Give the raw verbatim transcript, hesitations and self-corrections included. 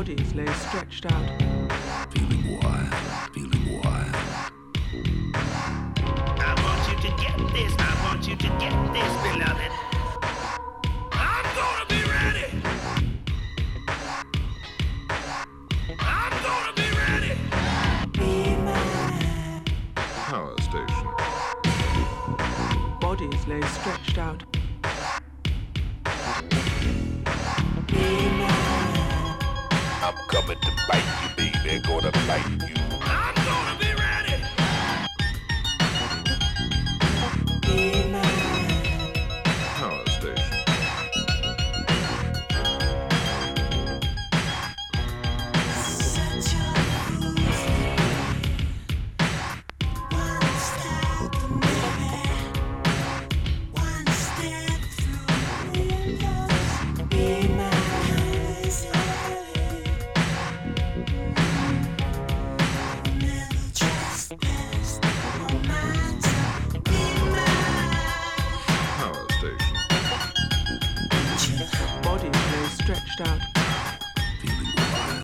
Bodies lay stretched out. Feeling wild, feeling wild. I want you to get this, I want you to get this, beloved. I'm gonna be ready. I'm gonna be ready. Be mine. Power station. Bodies lay stretched out. I'm coming to bite you, baby, gonna bite you.